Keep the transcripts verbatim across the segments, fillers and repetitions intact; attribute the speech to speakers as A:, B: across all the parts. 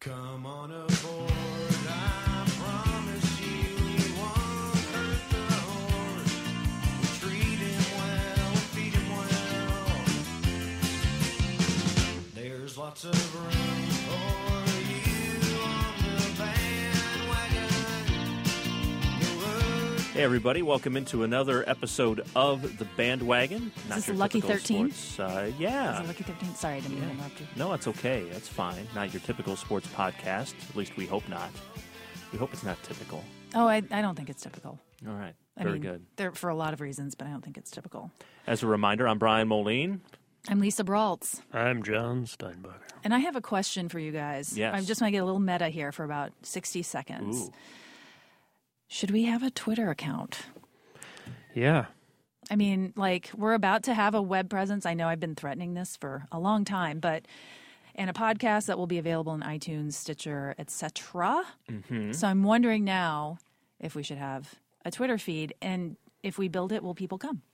A: Come on aboard, I promise you we won't hurt the horse. We'll treat him well and feed him well. There's lots of room for you on the bandwagon. The road.
B: Hey everybody, welcome into another episode of The Bandwagon.
C: Is
B: Not
C: this
B: your
C: Lucky
B: typical
C: thirteen?
B: sports, Uh, yeah.
C: Is it Lucky thirteen? Sorry, I didn't mean to interrupt you.
B: No, it's okay. That's fine. Not your typical sports podcast. At least we hope not. We hope it's not typical.
C: Oh, I, I don't think it's typical.
B: All right.
C: I
B: Very
C: mean,
B: good.
C: There for a lot of reasons, but I don't think it's typical.
B: As a reminder, I'm Brian Moline.
C: I'm Lisa Braultz,
D: I'm John Steinbacher.
C: and I have a question for you guys.
B: Yes.
C: I just want to get a little meta here for about sixty seconds.
B: Ooh.
C: Should we have a Twitter account?
D: Yeah.
C: I mean, like, we're about to have a web presence. I know I've been threatening this for a long time, but and a podcast that will be available in iTunes, Stitcher, et cetera.
B: Mm-hmm.
C: So I'm wondering now if we should have a Twitter feed, and if we build it, will people come?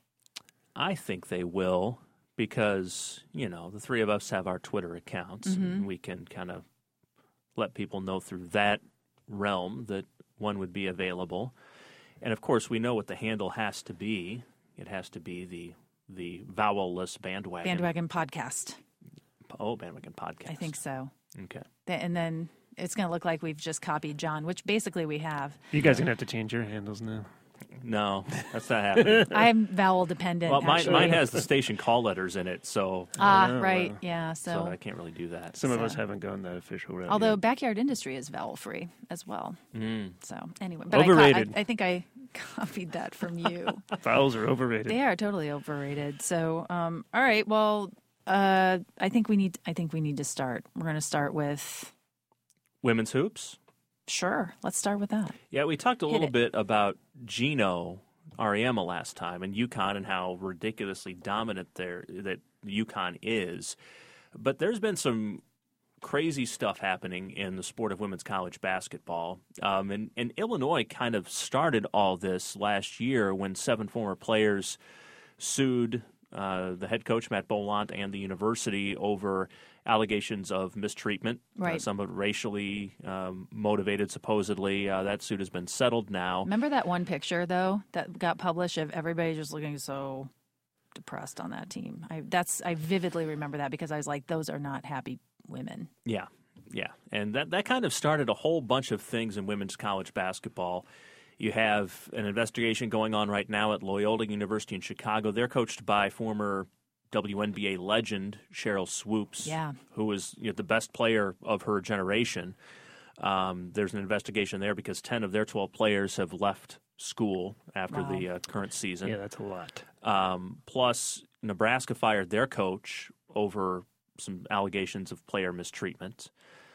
B: I think they will because, you know, the three of us have our Twitter accounts.
C: Mm-hmm.
B: And we can kind of let people know through that realm that one would be available. And, of course, we know what the handle has to be. It has to be the the vowel-less bandwagon.
C: Bandwagon podcast.
B: Oh, bandwagon podcast.
C: I think so.
B: Okay.
C: Th- And then it's going to look like we've just copied John, which basically we have.
D: You guys are going to have to change your handles now.
B: No, that's not happening.
C: I'm vowel dependent.
B: Well, mine,
C: actually.
B: mine has the station call letters in it, so,
C: Ah,
D: Oh,
C: right.
D: wow.
C: Yeah.
B: so
C: So,
B: I can't really do that.
D: Some of
C: So-
D: us haven't gone that official route.
C: although
D: yet.
C: Backyard Industry is vowel free as well.
B: Mm.
C: So anyway, but I,
D: Overrated.
C: co- I, I think I copied that from you.
D: vowels are overrated.
C: They are totally overrated. So, um, all right. Well, uh, I think we need. I think we need to start. We're going to start with.
B: Women's hoops?
C: Sure. Let's start with that.
B: Yeah, we talked a
C: Hit
B: little
C: it.
B: bit about Gino Ariema last time and UConn and how ridiculously dominant there that UConn is. But there's been some crazy stuff happening in the sport of women's college basketball. Um, and, and Illinois kind of started all this last year when seven former players sued uh, the head coach, Matt Bolant, and the university over allegations of mistreatment, uh,
C: Right.
B: some of it racially um, motivated, supposedly. Uh, that suit has been settled now.
C: Remember that one picture though that got published of everybody just looking so depressed on that team. I that's I vividly remember that because I was like, those are not happy women.
B: Yeah, yeah. And that, that kind of started a whole bunch of things in women's college basketball. You have an investigation going on right now at Loyola University in Chicago. They're coached by former W N B A legend Cheryl Swoops,
C: Yeah.
B: who was you know, the best player of her generation. Um, there's an investigation there because ten of their twelve players have left school after
C: Wow.
B: the uh, current season.
D: Yeah, that's a lot.
B: Um, plus, Nebraska fired their coach over some allegations of player mistreatment.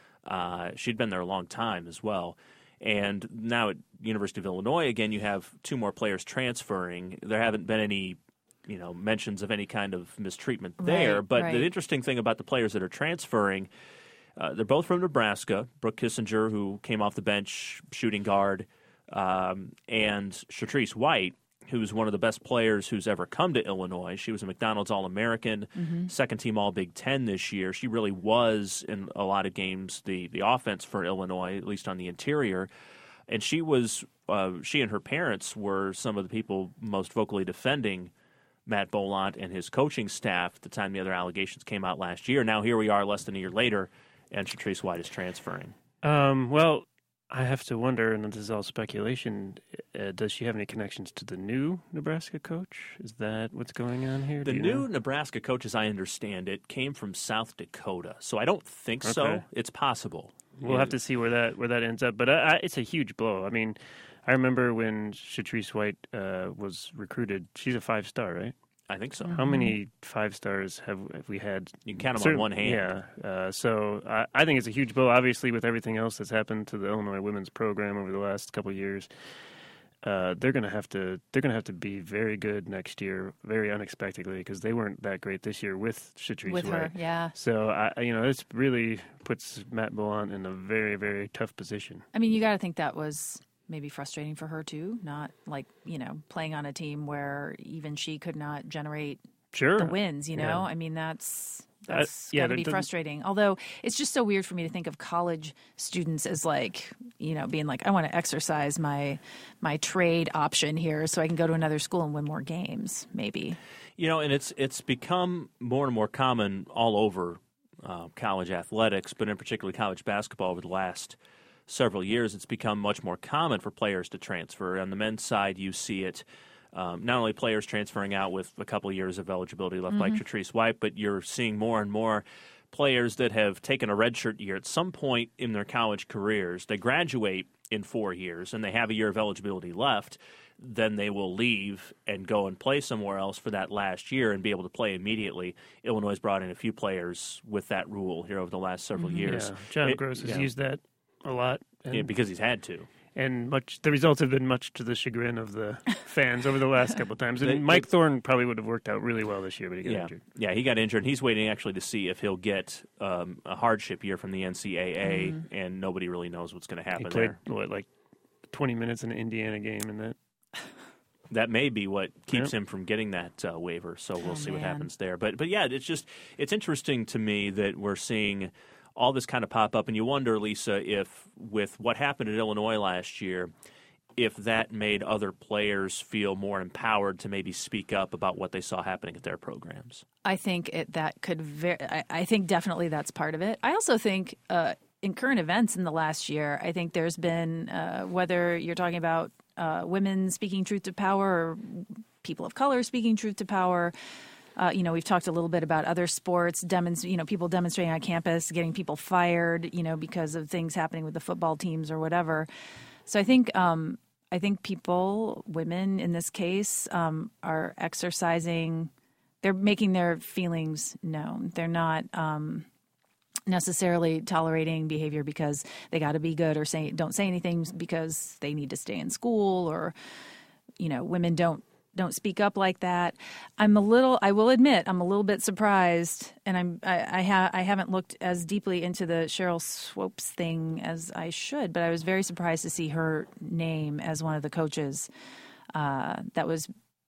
B: Uh, she'd been there a long time as well. And now at University of Illinois, again, you have two more players transferring. There haven't been any, you know, mentions of any kind of mistreatment there.
C: Right,
B: but
C: right.
B: the interesting thing about the players that are transferring, uh, they're both from Nebraska. Brooke Kissinger, who came off the bench, shooting guard, um, and Shatrice White, who's one of the best players who's ever come to Illinois. She was a McDonald's All-American,
C: Mm-hmm.
B: second-team All-Big Ten this year. She really was, in a lot of games, the, the offense for Illinois, at least on the interior. And she was, uh, she and her parents were some of the people most vocally defending Matt Bolant and his coaching staff at the time the other allegations came out last year. Now here we are less than a year later, and Shatrice White is transferring.
D: Um, well, I have to wonder, and this is all speculation, uh, does she have any connections to the new Nebraska coach? Is that what's going on here?
B: The
D: Do you
B: new
D: know?
B: Nebraska coach, as I understand it, came from South Dakota, so I don't think so.
D: Okay.
B: It's possible.
D: We'll have to see where that where that ends up. But I, I, it's a huge blow. I mean, I remember when Shatrice White uh, was recruited. She's a five star, right?
B: I think so.
D: How many five stars have, have we had?
B: You can count them
D: Certain-
B: on one hand.
D: Yeah. Uh, so I, I think it's a huge blow. Obviously, with everything else that's happened to the Illinois women's program over the last couple of years, uh, they're gonna have to they're gonna have to be very good next year, very unexpectedly, because they weren't that great this year with Shatrice
C: With
D: White.
C: her, yeah.
D: So I, you know, this really puts Matt Bolant in a very, very tough position.
C: I mean, you got to think that was maybe frustrating for her too. Not like, you know, playing on a team where even she could not generate
D: Sure.
C: the wins. You know,
D: Yeah.
C: I mean that's.
D: Uh,
C: That's
D: yeah,
C: got to
D: that
C: be
D: doesn't-
C: frustrating. Although it's just so weird for me to think of college students as like, you know, being like, I want to exercise my my trade option here so I can go to another school and win more games, maybe.
B: You know, and it's it's become more and more common all over uh, college athletics, but in particular college basketball over the last several years. It's become much more common for players to transfer. On the men's side, you see it. Um, not only players transferring out with a couple of years of eligibility left, like Patrice White, but you're seeing more and more players that have taken a redshirt year at some point in their college careers. They graduate in four years, and they have a year of eligibility left. Then they will leave and go and play somewhere else for that last year and be able to play immediately. Illinois has brought in a few players with that rule here over the last several years.
D: Yeah. John
B: It-
D: Gross has
B: yeah.
D: used that a lot. And,
B: Yeah, because he's had to.
D: and much the results have been much to the chagrin of the fans over the last couple of times. And
B: They-
D: Mike
B: they-
D: Thorne probably would have worked out really well this year, but he got
B: Yeah,
D: injured.
B: yeah, he got injured. He's waiting actually to see if he'll get um, a hardship year from the N C double A, and nobody really knows what's going to
D: He
B: happen
D: played
B: there.
D: what, like twenty minutes in an Indiana game, and that
B: That may be what keeps
D: Yep.
B: him from getting that uh, waiver. So we'll
C: Oh,
B: see what
C: man.
B: happens there. But but yeah, it's just it's interesting to me that we're seeing all this kind of pop up, and you wonder, Lisa, if with what happened at Illinois last year, if that made other players feel more empowered to maybe speak up about what they saw happening at their programs.
C: I think it, that could. Ver- I, I think definitely that's part of it. I also think uh, in current events in the last year, I think there's been uh, whether you're talking about uh, women speaking truth to power or people of color speaking truth to power. Uh, you know, we've talked a little bit about other sports, demonst- you know, people demonstrating on campus, getting people fired, you know, because of things happening with the football teams or whatever. So I think um, I think people, women in this case, um, are exercising. They're making their feelings known. They're not um, necessarily tolerating behavior because they got to be good or say don't say anything because they need to stay in school, or you know, women don't don't speak up like that. I'm a little. I will admit, I'm a little bit surprised, and I'm. I I, ha, I haven't looked as deeply into the Cheryl Swopes thing as I should, but I was very surprised to see her name as one of the coaches uh, that was.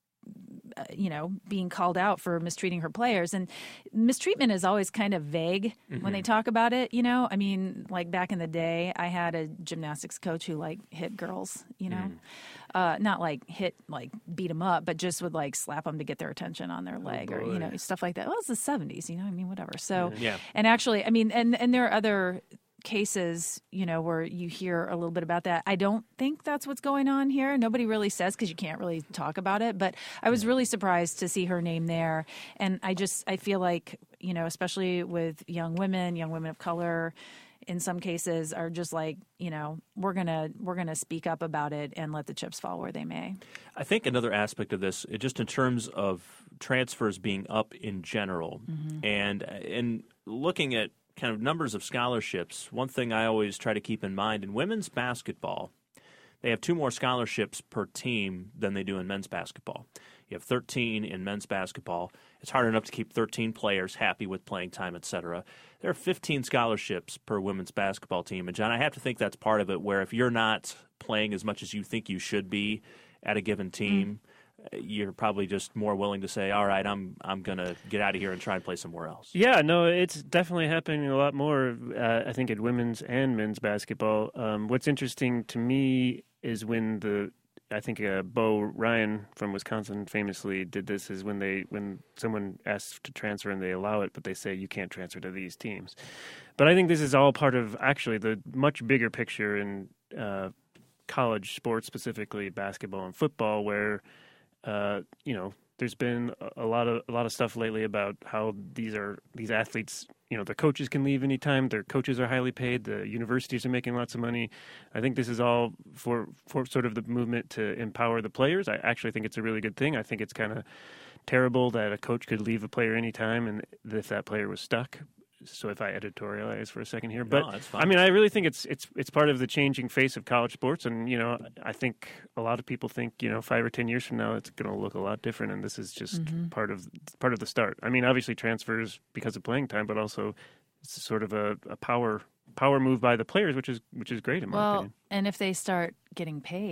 C: Uh, you know, being called out for mistreating her players. And mistreatment is always kind of vague when they talk about it, you know? I mean, like back in the day, I had a gymnastics coach who, like, hit girls, you know? Uh, not, like, hit, like, beat them up, but just would, like, slap them to get their attention on their leg or, you know, stuff like that. Well, it's the seventies, you know? I mean, whatever. So,
B: Yeah.
C: and actually, I mean, and, and there are other cases, you know, where you hear a little bit about that. I don't think that's what's going on here. Nobody really says because you can't really talk about it. But I was really surprised to see her name there. And I just, I feel like, you know, especially with young women, young women of color, in some cases are just like, you know, we're going to, we're going to speak up about it and let the chips fall where they may.
B: I think another aspect of this, it just in terms of transfers being up in general, and and looking at kind of numbers of scholarships, one thing I always try to keep in mind in women's basketball, they have two more scholarships per team than they do in men's basketball. You have thirteen in men's basketball. It's hard enough to keep thirteen players happy with playing time, et cetera. There are fifteen scholarships per women's basketball team. And, John, I have to think that's part of it, where if you're not playing as much as you think you should be at a given team, mm. you're probably just more willing to say, all right, I'm I'm going to get out of here and try and play somewhere else.
D: Yeah, no, it's definitely happening a lot more, uh, I think, in women's and men's basketball. Um, what's interesting to me is when the, I think uh, Bo Ryan from Wisconsin famously did this, is when they when someone asks to transfer and they allow it, but they say you can't transfer to these teams. But I think this is all part of actually the much bigger picture in uh, college sports, specifically basketball and football, where uh, you know, there's been a lot of a lot of stuff lately about how these are these athletes, you know, their coaches can leave anytime. Their coaches are highly paid. The universities are making lots of money. I think this is all for for sort of the movement to empower the players. I actually think it's a really good thing. I think it's kind of terrible that a coach could leave a player anytime, and if that player was stuck. So if I editorialize for a second here, but
B: No, that's fine.
D: I mean, I really think it's it's it's part of the changing face of college sports, and you know, I think a lot of people think, you know, five or ten years from now it's going to look a lot different, and this is just
C: Mm-hmm.
D: part of part of the start. I mean, obviously transfers because of playing time, but also it's sort of a, a power power move by the players, which is which is great in my
C: Well,
D: opinion.
C: and if they start getting paid,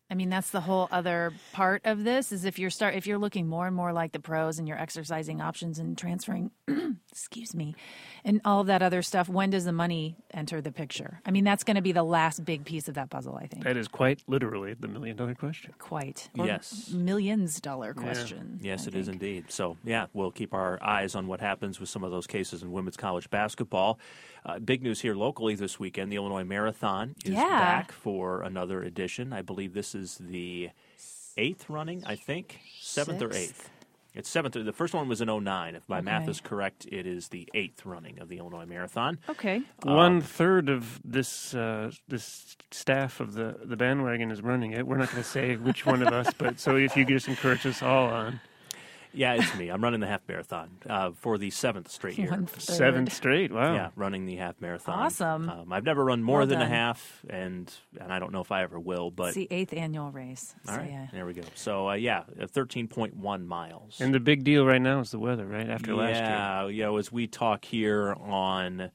C: I mean, that's the whole other part of this is if you're start if you're looking more and more like the pros and you're exercising options and transferring, excuse me, and all of that other stuff, when does the money enter the picture? I mean, that's going to be the last big piece of that puzzle, I think.
D: That is quite literally the million dollar question.
C: Quite. Or
B: Yes.
C: millions dollar question.
B: Yes,
C: I
B: it is
C: think.
B: indeed. So, yeah, we'll keep our eyes on what happens with some of those cases in women's college basketball. Uh, big news here locally this weekend. The Illinois Marathon is
C: Yeah.
B: back for another edition. I believe this is the eighth running, I think. Seventh or
C: Sixth?
B: eighth. It's seventh. The first one was in oh nine. If my math
C: Okay.
B: is correct, it is the eighth running of the Illinois Marathon.
C: Okay.
D: One third of this uh, this staff of the, the bandwagon is running it. We're not going to say which one of us, but so if you just encourage us all on.
B: Yeah, it's me. I'm running the half marathon uh, for the seventh straight year.
C: One third.
D: Seven straight, wow.
B: Yeah, running the half marathon.
C: Awesome.
B: Um, I've never run more
C: Well
B: than
C: done.
B: a half, and and I don't know if I ever will. But
C: It's the eighth annual race.
B: all
C: So,
B: right,
C: yeah.
B: there we go. So uh, yeah, thirteen point one miles.
D: And the big deal right now is the weather, right? After last year.
B: Yeah, you know, as we talk here on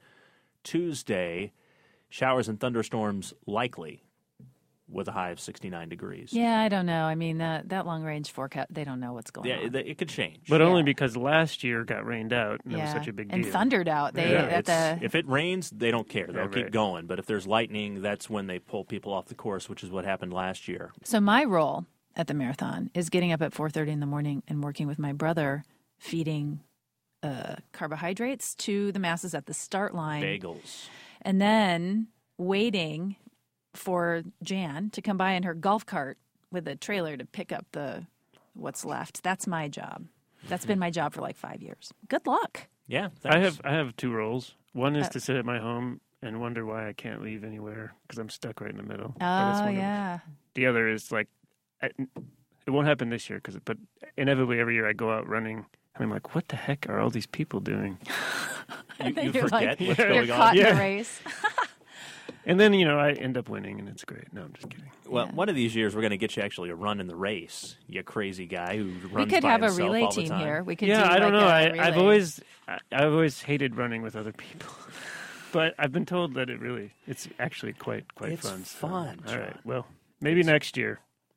B: Tuesday, showers and thunderstorms likely, with a high of sixty-nine degrees.
C: Yeah, I don't know. I mean, that that long range forecast, they don't know what's going
B: Yeah,
C: on.
B: it, it could change.
D: But only
C: Yeah.
D: because last year got rained out, and it was
C: yeah.
D: such a big
C: and
D: deal.
C: thundered out. They
B: Yeah,
C: at
B: it's-
C: the
B: if it rains, they don't care. They'll
D: Right,
B: keep
D: right.
B: going. But if there's lightning, that's when they pull people off the course, which is what happened last year.
C: So my role at the marathon is getting up at four thirty in the morning and working with my brother, feeding uh, carbohydrates to the masses at the start line,
B: Bagels.
C: and then waiting for Jan to come by in her golf cart with a trailer to pick up the what's left. That's my job. That's been my job for like five years. Good luck.
B: Yeah,
D: I
B: thanks.
D: have I have two roles. One is
C: Uh,
D: to sit at my home and wonder why I can't leave anywhere because I'm stuck right in the middle.
C: Oh,
D: But it's one of-
C: yeah.
D: the other is like, I, it won't happen this year because, but inevitably every year I go out running and I'm like, what the heck are all these people doing?
B: You, you
C: You're
B: forget
C: like,
B: what's
C: you're
B: going
C: caught
B: on.
C: in
D: Yeah.
C: the race.
D: And then you know I end up winning and it's great. No, I'm just kidding.
B: Well,
C: Yeah.
B: one of these years we're going to get you actually a run in the race. You crazy guy who runs
C: We could
B: by
C: have a
B: himself
C: relay
B: all the
C: team
B: time.
C: here. We could
D: Yeah,
C: do
D: I don't
C: like
D: know.
C: a
D: I,
C: relay.
D: I've always I, I've always hated running with other people, but I've been told that it really it's actually quite quite
B: It's
D: fun. so-
B: fun,
D: all right.
B: John.
D: Well, maybe next year.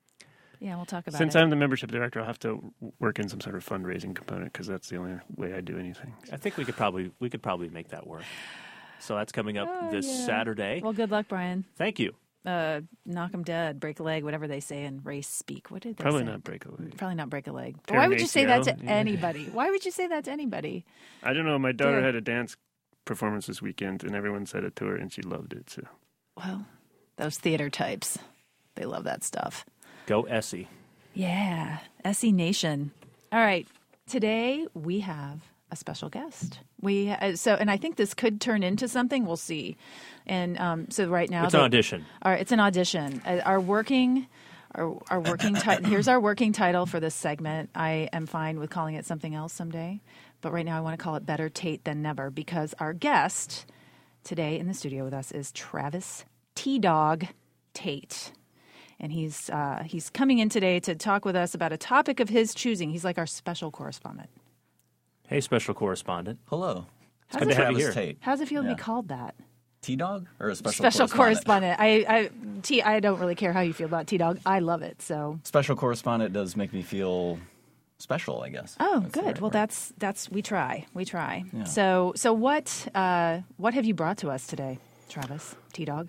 C: Yeah, we'll talk about
D: Since
C: it.
D: I'm the membership director, I'll have to work in some sort of fundraising component because that's the only way I do anything.
B: I think we could probably we could probably make that work. So that's coming up
C: Oh,
B: this
C: yeah.
B: Saturday.
C: Well, good luck, Brian.
B: Thank you.
C: Uh, knock 'em dead, break a leg, whatever they say in race speak. What did they
D: Probably
C: say?
D: not break a leg.
C: Probably not break a leg. But
D: Tear
C: why
D: an
C: would you say that
D: A C L?
C: to
D: Yeah.
C: anybody? Why would you say that to anybody?
D: I don't know. My daughter
C: Good.
D: had a dance performance this weekend, and everyone said it to her, and she loved it. So
C: Well, those theater types, they love that stuff.
B: Go Essie.
C: Yeah, S E Nation. All right, today we have a special guest. We uh, so, and I think this could turn into something. We'll see. And um, so right now,
B: It's
C: the-
B: an audition.
C: All right, it's an audition. Uh, Our working, our, our working title. Here's our working title for this segment. I am fine with calling it something else someday, but right now I want to call it Better Tate Than Never because our guest today in the studio with us is Travis T Dog Tate, and he's uh, he's coming in today to talk with us about a topic of his choosing. He's like our special correspondent.
B: Hey, special correspondent.
E: Hello.
C: How's
B: good
C: it,
B: to have you
E: Travis
B: here.
E: Tate.
C: how's it feel to
E: Yeah.
C: be called that?
E: T-Dog or a special,
C: Special
E: correspondent?
C: correspondent. I, I, T, I don't really care how you feel about T Dog. I love it. So.
E: Special correspondent does make me feel special, I guess.
C: Oh,
E: That's the
C: good.
E: right
C: Well,
E: word.
C: that's that's we try. We try.
E: Yeah.
C: So so what uh, what have you brought to us today, Travis T Dog?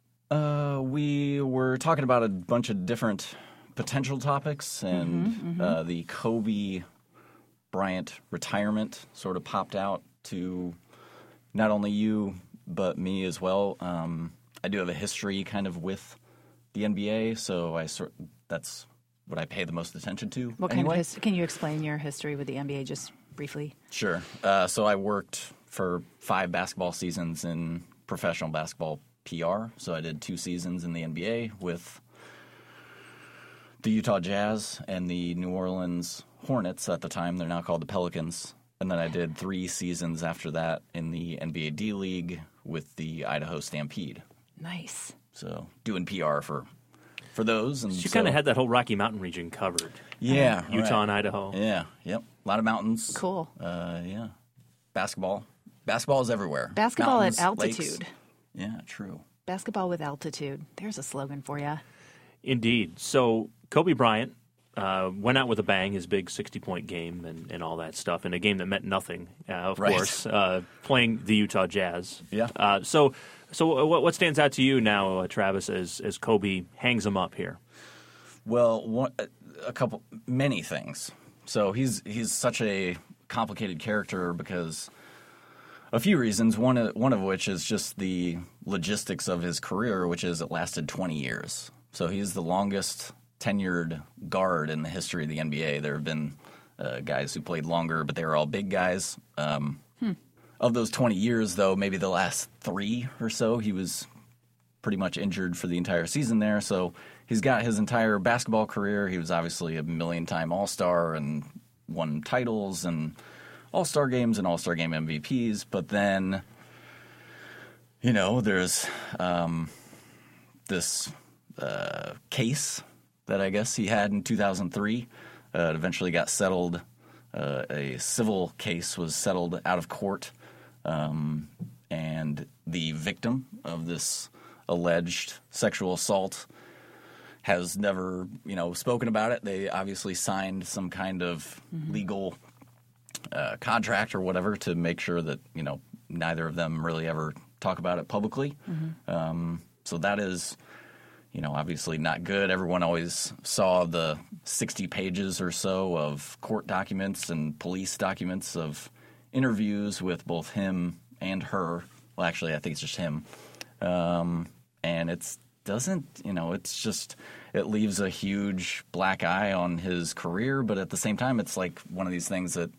E: Uh, we were talking about a bunch of different potential topics, and
C: Mm-hmm,
E: Uh, the Kobe Bryant retirement sort of popped out to not only you but me as well. Um, I do have a history kind of with the N B A, so I sort that's what I pay the most attention to.
C: What kind
E: anyway.
C: of his, can you explain your history with the N B A just briefly?
E: Sure. Uh, so I worked for five basketball seasons in professional basketball P R. So I did two seasons in the N B A with the Utah Jazz and the New Orleans Hornets at the time. They're now called the Pelicans. And then I did three seasons after that in the N B A D League with the Idaho Stampede.
C: Nice.
E: So doing P R for for those. And
B: You
E: so,
B: kind of had that whole Rocky Mountain region covered.
E: yeah,
B: Utah
E: right.
B: and Idaho.
E: Yeah, yep. A lot of mountains.
C: Cool.
E: Uh, yeah. Basketball. Basketball is everywhere.
C: Basketball
E: Mountains,
C: at
E: lakes.
C: altitude.
E: Yeah, true.
C: Basketball with altitude. There's a slogan for you.
B: Indeed. So Kobe Bryant uh, went out with a bang, his big sixty-point game and, and all that stuff, in a game that meant nothing, uh, of
E: Right.
B: course, uh, playing the Utah Jazz.
E: Yeah.
B: Uh, so so what, what stands out to you now, uh, Travis, as, as Kobe hangs him up here?
E: Well, one, a couple, many things. So he's he's such a complicated character because a few reasons. One of, one of which is just the logistics of his career, which is it lasted twenty years. So he's the longest tenured guard in the history of the N B A. There have been uh, guys who played longer, but they were all big guys. Um, hmm. Of those twenty years, though, maybe the last three or so, he was pretty much injured for the entire season there. So he's got his entire basketball career. He was obviously a million-time All-Star and won titles and All-Star games and All-Star game M V Ps. But then, you know, there's um, this uh, case that I guess he had in two thousand three. Uh, it eventually got settled. Uh, a civil case was settled out of court. Um, and the victim of this alleged sexual assault has never, you know, spoken about it. They obviously signed some kind of mm-hmm. legal uh, contract or whatever to make sure that, you know, neither of them really ever talk about it publicly. Mm-hmm. Um, so that is, you know, obviously not good. Everyone always saw the sixty pages or so of court documents and police documents of interviews with both him and her. Well, actually, I think it's just him. Um, and it's doesn't, you know, it's just, it leaves a huge black eye on his career. But at the same time, it's like one of these things that,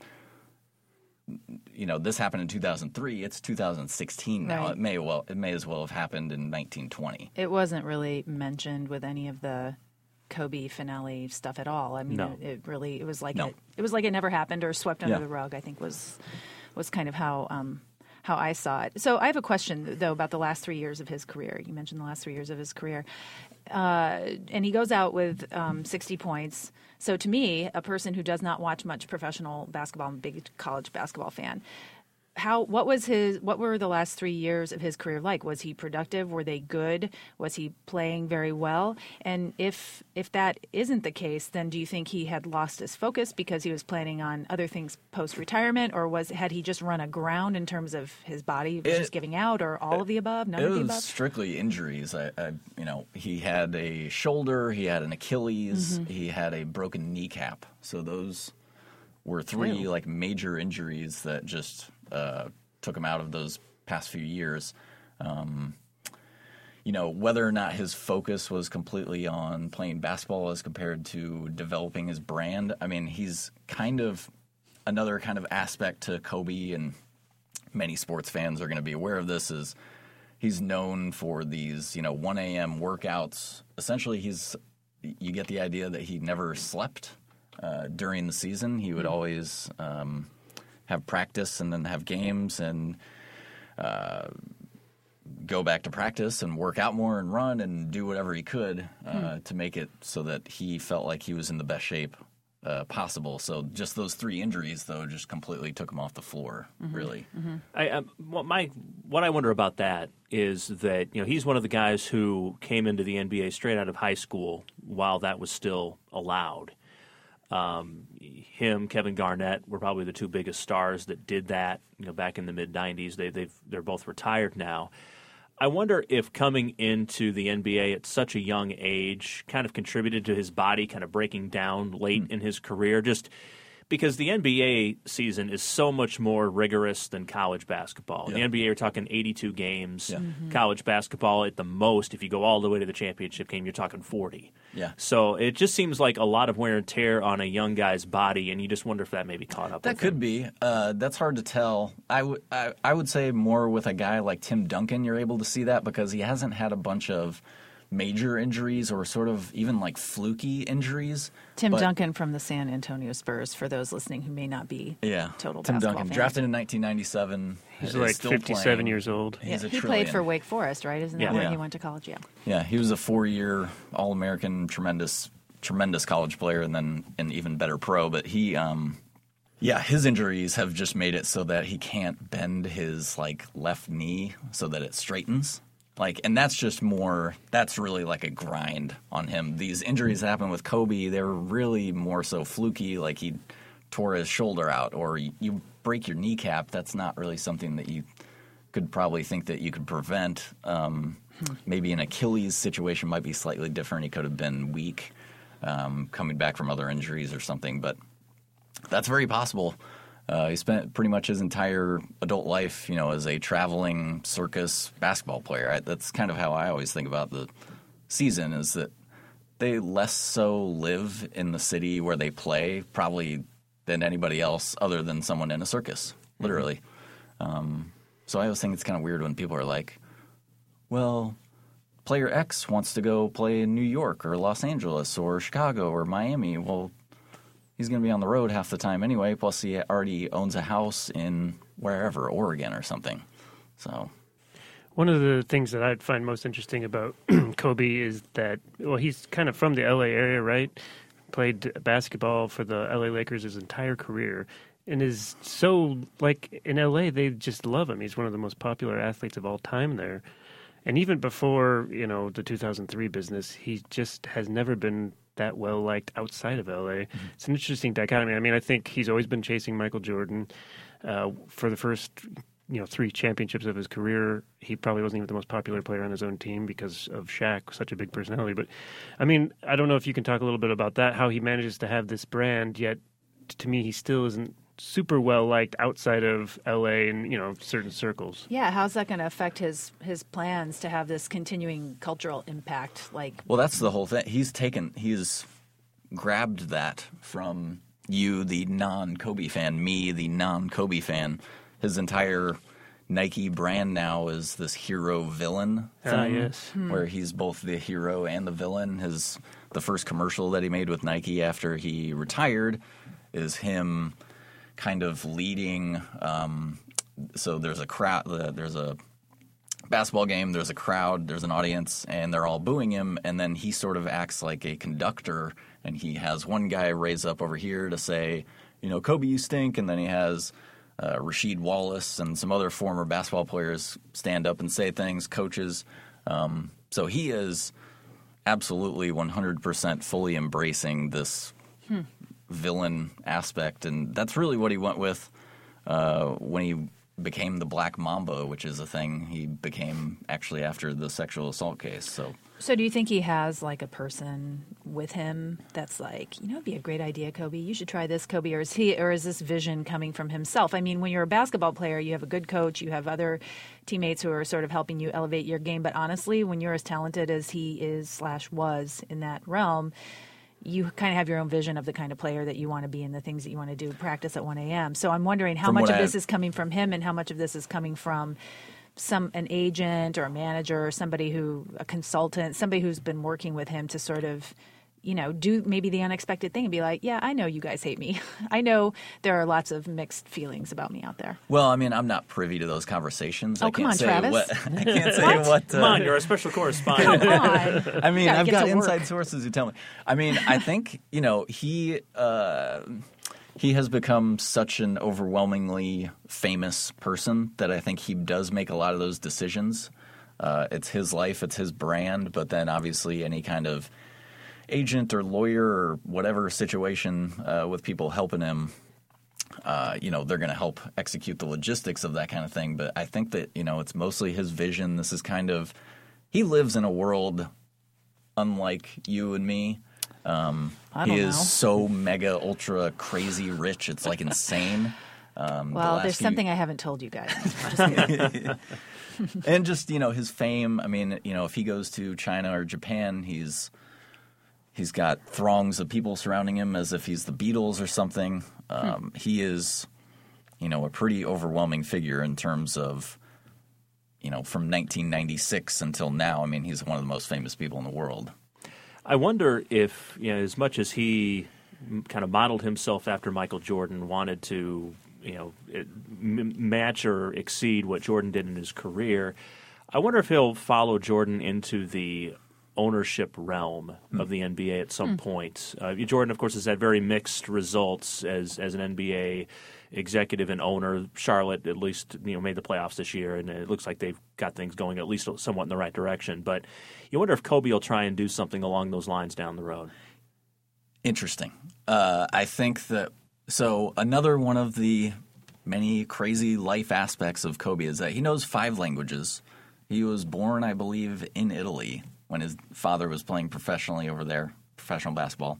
E: you know, this happened in two thousand three. It's two thousand sixteen now.
C: Right.
E: It may well, it may as well have happened in nineteen twenty.
C: It wasn't really mentioned with any of the Kobe finale stuff at all. I mean,
B: No.
C: it, it really, it was like
E: No.
C: it, it was like it never happened or swept under
E: Yeah.
C: the rug. I think was was kind of how um, how I saw it. So I have a question though about the last three years of his career. You mentioned the last three years of his career, uh, and he goes out with um, sixty points. So to me, a person who does not watch much professional basketball, I'm a big college basketball fan. How what was his what were the last three years of his career like? Was he productive? Were they good? Was he playing very well? And if if that isn't the case, then do you think he had lost his focus because he was planning on other things post retirement, or was had he just run aground in terms of his body was
E: It-
C: just giving out, or all of the above, none
E: It
C: of the
E: was
C: above?
E: strictly injuries. I, I, you know, he had a shoulder, he had an Achilles,
C: Mm-hmm.
E: he had a broken kneecap. So those were three
C: Ew.
E: like major injuries that just uh, took him out of those past few years. Um, you know, whether or not his focus was completely on playing basketball as compared to developing his brand, I mean, he's kind of another kind of aspect to Kobe, and many sports fans are going to be aware of this, is he's known for these, you know, one a.m. workouts. Essentially, he's you get the idea that he never slept uh, during the season. He would always um, have practice and then have games and uh, go back to practice and work out more and run and do whatever he could uh, hmm. to make it so that he felt like he was in the best shape uh, possible. So just those three injuries, though, just completely took him off the floor, mm-hmm. really.
C: Mm-hmm.
B: I, um, what my what I wonder about that is that, you know, he's one of the guys who came into the N B A straight out of high school while that was still allowed. Um, him, Kevin Garnett were probably the two biggest stars that did that, you know, back in the mid nineties. They they've they're both retired now. I wonder if coming into the N B A at such a young age kind of contributed to his body kind of breaking down late mm. in his career, just because the N B A season is so much more rigorous than college basketball. In
E: yeah.
B: the N B A, you're talking eighty-two games.
E: Yeah.
C: Mm-hmm.
B: College basketball, at the most, if you go all the way to the championship game, you're talking forty.
E: Yeah.
B: So it just seems like a lot of wear and tear on a young guy's body, and you just wonder if that may be caught up.
E: That
B: with
E: could
B: him.
E: be. Uh, that's hard to tell. I would I, I would say more with a guy like Tim Duncan, you're able to see that because he hasn't had a bunch of major injuries or sort of even like fluky injuries.
C: Tim
E: but,
C: Duncan from the San Antonio Spurs, for those listening who may not be
E: yeah,
C: total
E: Tim
C: basketball
E: Duncan,
C: fans.
E: drafted in nineteen ninety-seven.
D: He's
E: is
D: like
E: still
D: fifty-seven
E: playing.
D: years old.
C: Yeah,
E: He's a
C: he
E: trillion.
C: played for Wake Forest, right? Isn't that
B: Yeah.
C: where
E: Yeah.
C: he went to college? Yeah.
E: Yeah, he was a four-year All-American, tremendous, tremendous college player, and then an even better pro. But he, um, yeah, his injuries have just made it so that he can't bend his like left knee so that it straightens. Like, and that's just more, that's really like a grind on him. These injuries that happened with Kobe, they were really more so fluky, like he tore his shoulder out, or you, you break your kneecap. That's not really something that you could probably think that you could prevent. Um, hmm. Maybe an Achilles situation might be slightly different. He could have been weak um, coming back from other injuries or something, but that's very possible. Uh, he spent pretty much his entire adult life, you know, as a traveling circus basketball player. I, that's kind of how I always think about the season, is that they less so live in the city where they play probably than anybody else other than someone in a circus, literally. Mm-hmm. Um, so I always think it's kind of weird when people are like, well, player X wants to go play in New York or Los Angeles or Chicago or Miami. Well, he's going to be on the road half the time anyway, plus he already owns a house in wherever, Oregon or something. So,
D: one of the things that I find most interesting about Kobe is that, well, he's kind of from the L A area, right? Played basketball for the L A Lakers his entire career, and is so, like, in L A, they just love him. He's one of the most popular athletes of all time there. And even before, you know, the two thousand three business, he just has never been that well liked outside of L A. Mm-hmm. It's an interesting dichotomy. I mean, I think he's always been chasing Michael Jordan. Uh, for the first, you know, three championships of his career, he probably wasn't even the most popular player on his own team because of Shaq, such a big personality. But, I mean, I don't know if you can talk a little bit about that, how he manages to have this brand, yet to me he still isn't super well liked outside of L A and, you know, certain circles.
C: Yeah, how's that going to affect his his plans to have this continuing cultural impact? Like,
E: well, that's the whole thing. He's taken, he's grabbed that from you, the non-Kobe fan, me, the non-Kobe fan. His entire Nike brand now is this hero villain thing,
D: ah, yes.
C: Hmm.
E: where he's both the hero and the villain. His the first commercial that he made with Nike after he retired is him kind of leading. Um, so there's a crowd. There's a basketball game. There's a crowd. There's an audience, and they're all booing him. And then he sort of acts like a conductor, and he has one guy raise up over here to say, you know, Kobe, you stink. And then he has uh, Rasheed Wallace and some other former basketball players stand up and say things. Coaches. Um, so he is absolutely one hundred percent fully embracing this Hmm. villain aspect, and that's really what he went with uh, when he became the Black Mamba, which is a thing he became actually after the sexual assault case. So,
C: so do you think he has like a person with him that's like, you know, it'd be a great idea, Kobe. You should try this, Kobe, or is he, or is this vision coming from himself? I mean, when you're a basketball player, you have a good coach, you have other teammates who are sort of helping you elevate your game. But honestly, when you're as talented as he is slash was in that realm, you kind of have your own vision of the kind of player that you want to be and the things that you want to do, practice at one a.m. So I'm wondering how
E: From
C: much
E: what
C: of this
E: I-
C: is coming from him and how much of this is coming from some an agent or a manager or somebody who, a consultant, somebody who's been working with him to sort of, you know, do maybe the unexpected thing and be like, yeah, I know you guys hate me. I know there are lots of mixed feelings about me out there.
E: well, I mean, I'm not privy to those conversations.
C: Oh,
E: I
C: come
E: can't
C: on,
E: say
C: Travis.
E: What, I can't say
C: What?
E: what. Uh,
B: Come on, you're a special correspondent.
C: Come on.
E: I mean,
C: Gotta
E: I've
C: get
E: got
C: to work.
E: inside sources who tell me. I mean, I think, you know, he uh, he has become such an overwhelmingly famous person that I think he does make a lot of those decisions. Uh, it's his life, it's his brand, but then obviously any kind of agent or lawyer or whatever situation uh, with people helping him, uh, you know, they're going to help execute the logistics of that kind of thing. But I think that, you know, it's mostly his vision. This is kind of – he lives in a world unlike you and me. Um,
C: I
E: he
C: don't
E: is
C: know.
E: so mega, ultra, crazy rich. It's like insane. Um, the
C: Well,
E: last
C: there's
E: few-
C: something I haven't told you guys. Just kidding.
E: and just, you know, his fame. I mean, you know, if he goes to China or Japan, he's he's got throngs of people surrounding him as if he's the Beatles or something. Um, hmm. He is, you know, a pretty overwhelming figure in terms of, you know, from nineteen ninety-six until now. I mean, he's one of the most famous people in the world.
B: I wonder if, you know, as much as he kind of modeled himself after Michael Jordan, wanted to, you know, m- match or exceed what Jordan did in his career, I wonder if he'll follow Jordan into the ownership realm of the N B A at some point. Uh, Jordan, of course, has had very mixed results as as an N B A executive and owner. Charlotte, at least, you know, made the playoffs this year, and it looks like they've got things going at least somewhat in the right direction. But you wonder if Kobe will try and do something along those lines down the road.
E: Interesting. Uh, I think that so another one of the many crazy life aspects of Kobe is that he knows five languages. He was born, I believe, in Italy when his father was playing professionally over there, professional basketball.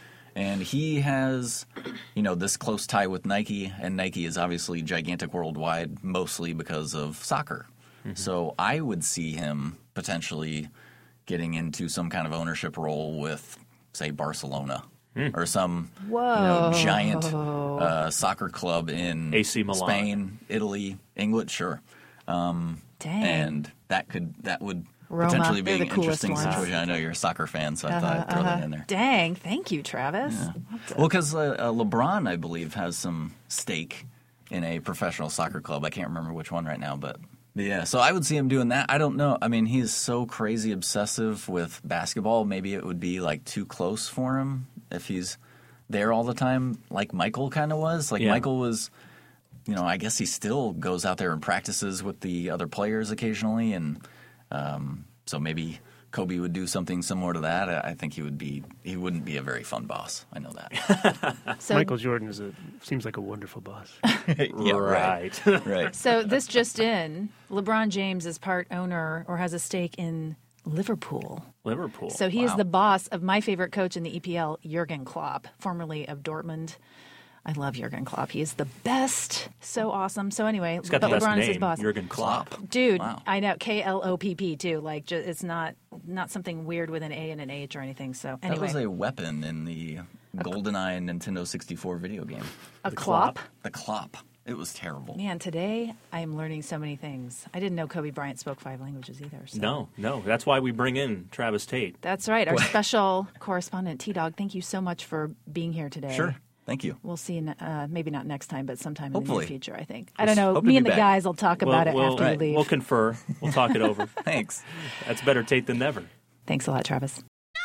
E: And he has, you know, this close tie with Nike, and Nike is obviously gigantic worldwide, mostly because of soccer. Mm-hmm. So I would see him potentially getting into some kind of ownership role with, say, Barcelona mm. or some you know, giant uh, soccer club in
B: A C Milan.
E: Spain, Italy, England, sure. Um,
C: Dang.
E: And that could that would
C: Roma,
E: potentially be
C: they're
E: an
C: the coolest
E: interesting
C: ones.
E: situation. I know you're a soccer fan, so I thought I'd throw that in there.
C: Dang, thank you, Travis.
E: Yeah.
C: What the-
E: Well, because uh, uh, LeBron, I believe, has some stake in a professional soccer club. I can't remember which one right now, but yeah. So I would see him doing that. I don't know. I mean, he's so crazy obsessive with basketball. Maybe it would be like too close for him if he's there all the time, like Michael kind of was. Like
B: Yeah.
E: Michael was, you know, I guess he still goes out there and practices with the other players occasionally, and um, so maybe Kobe would do something similar to that. I I think he would be. He wouldn't be a very fun boss. I know that.
C: so,
D: Michael Jordan is a seems like a wonderful boss.
E: Yeah, right.
B: right.
E: Right.
C: so this just in, LeBron James is part owner or has a stake in Liverpool.
B: Liverpool.
C: So he is
E: Wow.
C: the boss of my favorite coach in the E P L, Jurgen Klopp, formerly of Dortmund. I love Jurgen Klopp. He is the best. So awesome. So anyway,
B: He's got
C: but
B: the best
C: LeBron
B: name,
C: is his boss.
B: Jurgen Klopp.
C: Dude,
E: Wow.
C: I know K L O P P too. Like, ju- it's not not something weird with an A and an H or anything. So
E: That
C: anyway,
E: was a weapon in the GoldenEye Nintendo sixty-four video game.
C: a Klopp.
E: The Klopp. It was terrible.
C: Man, today I am learning so many things. I didn't know Kobe Bryant spoke five languages either. So.
B: No, no. That's why we bring in Travis Tate.
C: That's right. Our special correspondent, T-Dog, thank you so much for being here today.
E: Sure. Thank you.
C: We'll see you, uh, maybe not next time, but sometime in
E: Hopefully.
C: the near future, I think. I don't know.
E: hope to
C: Me
E: be
C: and the
E: back.
C: guys will talk about it
B: we'll,
C: after
E: right.
C: you leave.
B: We'll confer. We'll talk it over.
E: Thanks.
B: That's better Tate than never.
C: Thanks a lot, Travis.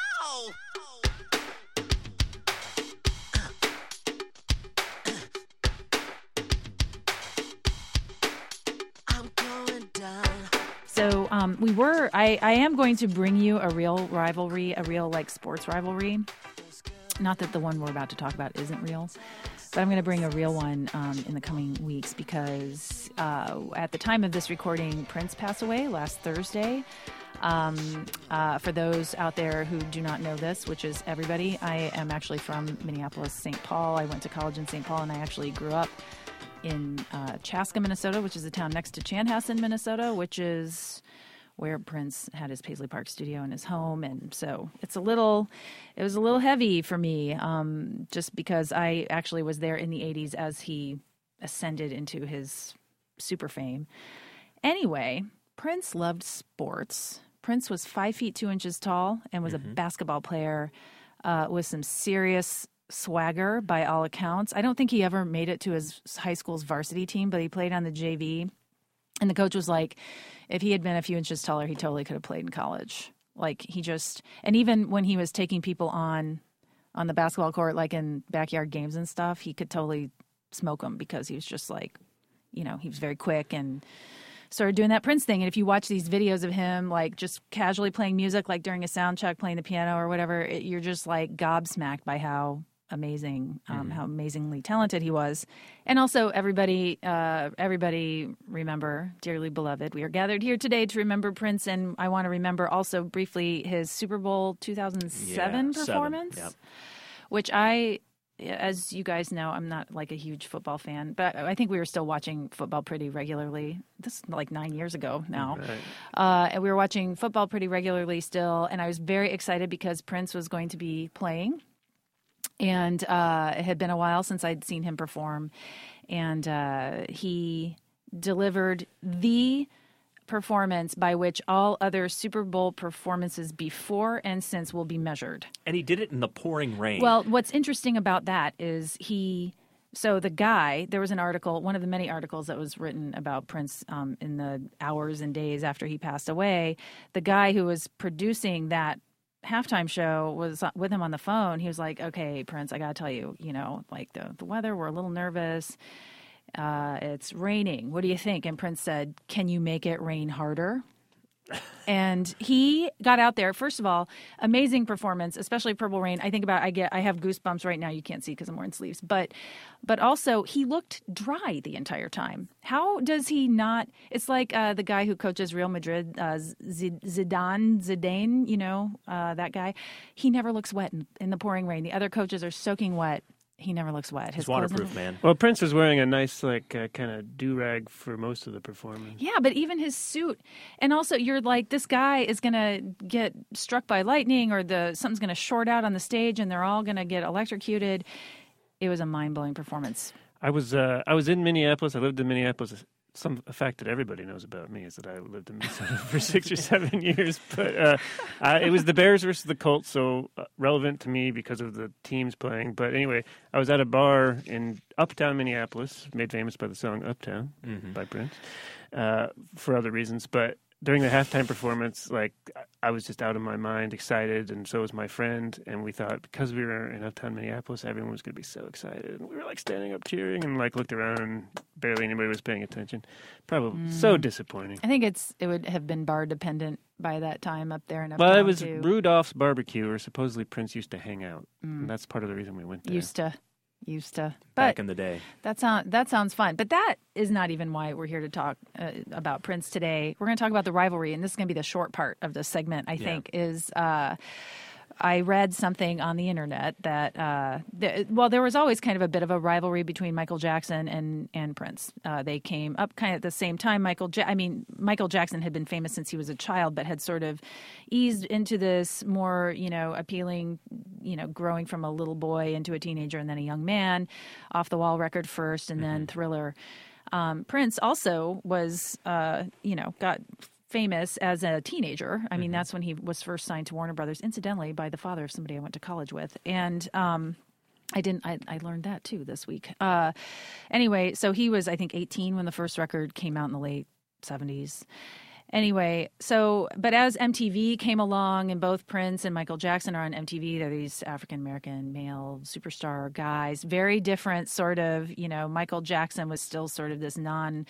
A: I'm going down.
C: So um, we were, I, I am going to bring you a real rivalry, a real like sports rivalry. Not that the one we're about to talk about isn't real, but I'm going to bring a real one um, in the coming weeks because uh, at the time of this recording, Prince passed away last Thursday. Um, uh, for those out there who do not know this, which is everybody, I am actually from Minneapolis, Saint Paul. I went to college in Saint Paul, and I actually grew up in uh, Chaska, Minnesota, which is a town next to Chanhassen, Minnesota, which is where Prince had his Paisley Park studio and his home. And so it's a little, it was a little heavy for me, um, just because I actually was there in the eighties as he ascended into his super fame. Anyway, Prince loved sports. Prince was five feet two inches tall and was mm-hmm. a basketball player uh, with some serious swagger by all accounts. I don't think he ever made it to his high school's varsity team, but he played on the J V. And the coach was like, if he had been a few inches taller, he totally could have played in college. Like he just, and even when he was taking people on, on the basketball court, like in backyard games and stuff, he could totally smoke them because he was just like, you know, he was very quick and started doing that Prince thing. And if you watch these videos of him, like just casually playing music, like during a sound check, playing the piano or whatever, it, you're just like gobsmacked by how amazing, um, mm-hmm. how amazingly talented he was. And also everybody, uh, everybody remember, dearly beloved, we are gathered here today to remember Prince. And I want to remember also briefly his Super Bowl two thousand seven
B: yeah,
C: performance,
B: seven. Yep.
C: which I, as you guys know, I'm not like a huge football fan, but I think we were still watching football pretty regularly. This is like nine years ago now.
D: Right.
C: Uh, and we were watching football pretty regularly still. And I was very excited because Prince was going to be playing. And uh, it had been a while since I'd seen him perform. And uh, he delivered the performance by which all other Super Bowl performances before and since will be measured.
B: And he did it in the pouring rain.
C: Well, what's interesting about that is he so the guy, there was an article, one of the many articles that was written about Prince um, in the hours and days after he passed away. The guy who was producing that halftime show was with him on the phone. He was like, okay, Prince, I got to tell you, you know, like the, the weather, we're a little nervous. Uh, it's raining. What do you think? And Prince said, can you make it rain harder? And he got out there. First of all, amazing performance, especially Purple Rain. I think about I get I have goosebumps right now. You can't see because I'm wearing sleeves, but but also he looked dry the entire time. How does he not? It's like uh, the guy who coaches Real Madrid, uh, Zidane, Zidane. You know uh, that guy. He never looks wet in, in the pouring rain. The other coaches are soaking wet. He never looks wet. His
B: He's waterproof,
C: never...
B: man.
D: Well, Prince is wearing a nice, like, uh, kind of do-rag for most of the performance.
C: Yeah, but even his suit. And also, you're like, this guy is going to get struck by lightning or the something's going to short out on the stage and they're all going to get electrocuted. It was a mind-blowing performance.
D: I was uh, I was in Minneapolis. I lived in Minneapolis. Some a fact that everybody knows about me is that I lived in Minnesota for six or seven years. But uh, I, it was the Bears versus the Colts, so uh, relevant to me because of the teams playing. But anyway, I was at a bar in uptown Minneapolis, made famous by the song "Uptown"
B: Mm-hmm.
D: by Prince, uh, for other reasons. But during the halftime performance, like I was just out of my mind, excited, and so was my friend. And we thought because we were in uptown Minneapolis, everyone was going to be so excited. And we were like standing up cheering, and like looked around, and barely anybody was paying attention. Probably mm. so disappointing.
C: I think it's it would have been bar dependent by that time up there in uptown.
D: Well, it was
C: too.
D: Rudolph's Barbecue, where supposedly Prince used to hang out, mm. and that's part of the reason we went there.
C: Used to. Used to. But
B: back in the day.
C: That, sound, that sounds fun. But that is not even why we're here to talk uh, about Prince today. We're going to talk about the rivalry, and this is going to be the short part of the segment, I yeah. think, is uh, I read something on the internet that, uh, th- well, there was always kind of a bit of a rivalry between Michael Jackson and, and Prince. Uh, they came up kind of at the same time. Michael, ja- I mean, Michael Jackson had been famous since he was a child, but had sort of eased into this more, you know, appealing, you know, growing from a little boy into a teenager and then a young man, Off the Wall record first, and mm-hmm. then Thriller. Um, Prince also was, uh, you know, got famous as a teenager. I mean, mm-hmm. that's when he was first signed to Warner Brothers, incidentally, by the father of somebody I went to college with. And um, I didn't. I, I learned that too this week. Uh, anyway, so he was, I think, eighteen when the first record came out in the late seventies. Anyway, so, but as M T V came along and both Prince and Michael Jackson are on M T V, they're these African-American male superstar guys, very different sort of, you know, Michael Jackson was still sort of this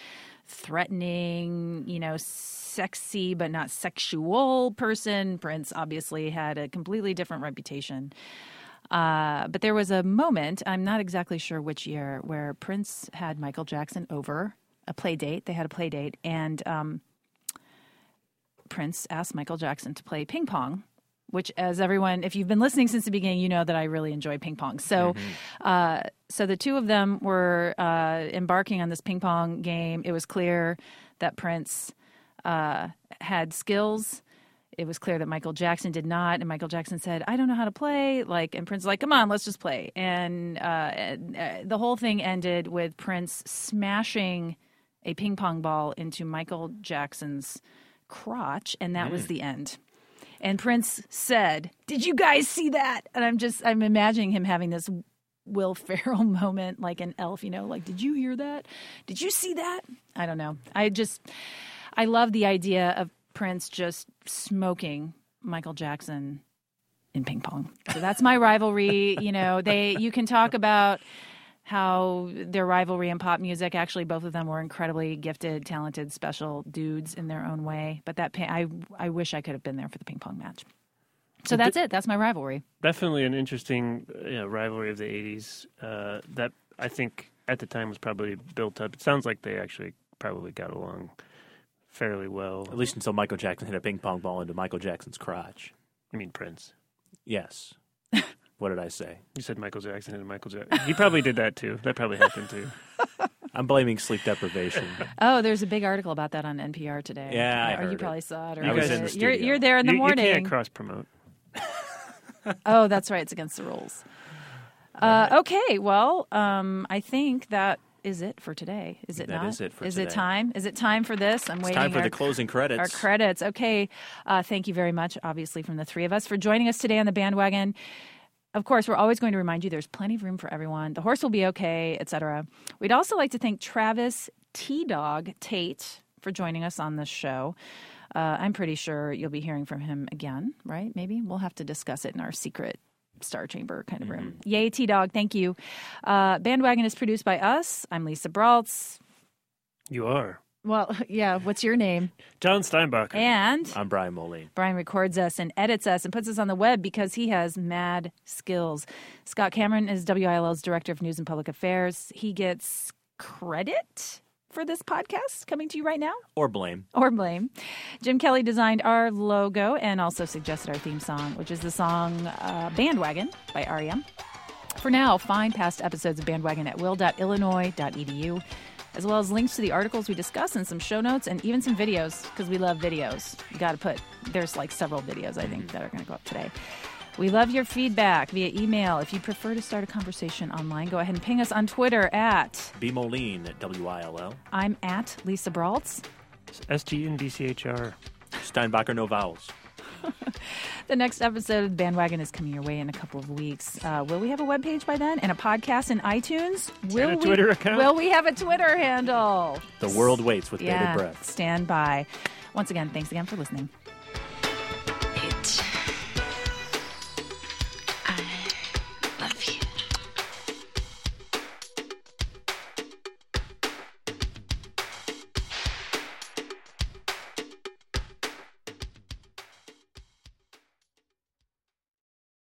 C: non-threatening, you know, sexy but not sexual person. Prince obviously had a completely different reputation. Uh, but there was a moment, I'm not exactly sure which year, where Prince had Michael Jackson over, a play date. They had a play date, and um, Prince asked Michael Jackson to play ping pong, which, as everyone, if you've been listening since the beginning, you know that I really enjoy ping pong. So, mm-hmm. uh, so the two of them were uh, embarking on this ping pong game. It was clear that Prince uh, had skills. It was clear that Michael Jackson did not, and Michael Jackson said, "I don't know how to play." Like, and Prince was like, "Come on, let's just play." And, uh, and uh, the whole thing ended with Prince smashing a ping pong ball into Michael Jackson's crotch, and that mm. was the end. And Prince said, "Did you guys see that?" And I'm just, I'm imagining him having this Will Ferrell moment, like an elf, you know, like, "Did you hear that? Did you see that?" I don't know. I just, I love the idea of Prince just smoking Michael Jackson in ping pong. So that's my rivalry. You know, they, you can talk about how their rivalry in pop music, actually both of them were incredibly gifted, talented, special dudes in their own way. But that I I wish I could have been there for the ping pong match. So that's it. That's my rivalry.
D: Definitely an interesting you know, rivalry of the eighties uh, that I think at the time was probably built up. It sounds like they actually probably got along fairly well.
B: At least until Michael Jackson hit a ping pong ball into Michael Jackson's crotch.
D: You mean Prince?
B: Yes. What did I say?
D: You said Michael Jackson and Michael Jackson. He probably did that too. That probably happened too.
B: I'm blaming sleep deprivation.
C: Oh, there's a big article about that on N P R today.
B: Yeah, I
C: or
B: heard
C: you
B: it.
C: probably saw it. Or
B: I was in the
C: you're,
B: studio.
C: you're there in the
D: you,
C: morning.
D: You can't cross promote.
C: Oh, that's right. It's against the rules. Uh, okay, well, um, I think that is it for today. Is it
B: That
C: not?
B: is it for
C: Is
B: today.
C: it time? Is it time for this? I'm
B: It's
C: waiting.
B: time for
C: our,
B: the closing credits.
C: Our credits. Okay. Uh, thank you very much, obviously, from the three of us for joining us today on the bandwagon. of course, we're always going to remind you there's plenty of room for everyone. The horse will be okay, et cetera. We'd also like to thank Travis T-Dog Tate for joining us on this show. Uh, I'm pretty sure you'll be hearing from him again, right? Maybe we'll have to discuss it in our secret Star Chamber kind of room. Mm-hmm. Yay, T-Dog. Thank you. Uh, Bandwagon is produced by us. I'm Lisa Braltz.
D: You are.
C: Well, yeah. What's your name?
D: John Steinbacher.
C: And
B: I'm Brian Moline.
C: Brian records us and edits us and puts us on the web because he has mad skills. Scott Cameron is W I L L's Director of News and Public Affairs. He gets credit for this podcast coming to you right now.
B: Or blame.
C: Or blame. Jim Kelly designed our logo and also suggested our theme song, which is the song uh, Bandwagon by R E M. For now, find past episodes of Bandwagon at will dot illinois dot e d u, as well as links to the articles we discuss and some show notes and even some videos, because we love videos. You got to put, there's like several videos, I think, that are going to go up today. We love your feedback via email. If you prefer to start a conversation online, go ahead and ping us on Twitter at
B: B. Moline at W I L L.
C: I'm at Lisa Braltz.
D: S T N B C H R.
B: Steinbacher, no vowels.
C: The next episode of Bandwagon is coming your way in a couple of weeks. Uh, will we have a webpage by then and a podcast in iTunes? Will
D: and a
C: we,
D: Twitter account?
C: Will we have a Twitter handle?
B: The world waits with
C: yeah,
B: bated breath.
C: Stand by. Once again, thanks again for listening.